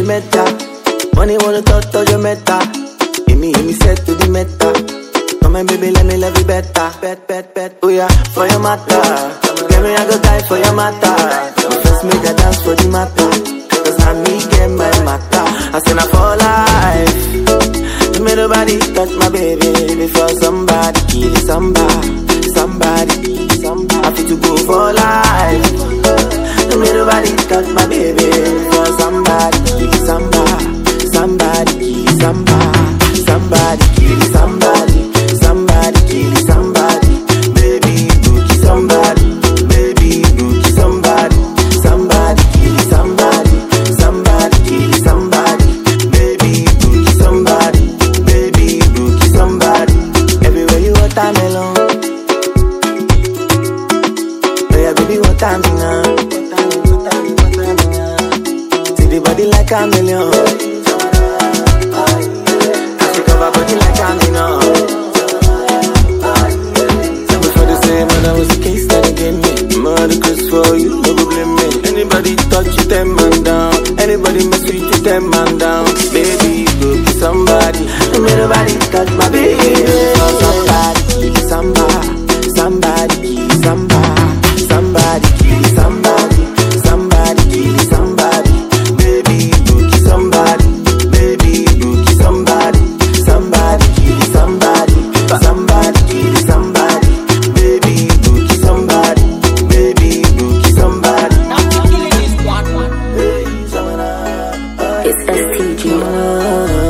meta. Money wanna touch your meta. Give me set to the meta. Come on, baby, let me love you better. Bet. Oh yeah, for your matter. Get me, I go die for your matter. First make a dance for the matter. Cause now me get my matter. I say now for life. You made nobody touch my baby before somebody kill somebody. I feel to go for life. You made nobody touch my baby before somebody kill somebody. Somebody kill somebody. Somebody kill somebody. Baby, go kill somebody. Baby, go kill somebody. Somebody kill somebody. Somebody kill somebody. Baby, go kill somebody. Baby, go kill somebody. Everywhere you watermelon. Yeah, baby, watermelon. See the body like a million. Body like I'm in on. Before they say, man, I was a case that they gave me. Mother curse for you, no go blame me. Anybody touch you, 10 man down. Anybody mess with you, 10 man down. Baby, go kill somebody. Don't make nobody touch my baby. Somebody kill somebody. Somebody kill somebody. Somebody kill somebody. Somebody kill somebody. Baby, go kill somebody. Baby, go kill somebody. Somebody kill somebody. Somebody kill somebody. Baby, go kill somebody. Baby, go kill somebody. It's STG.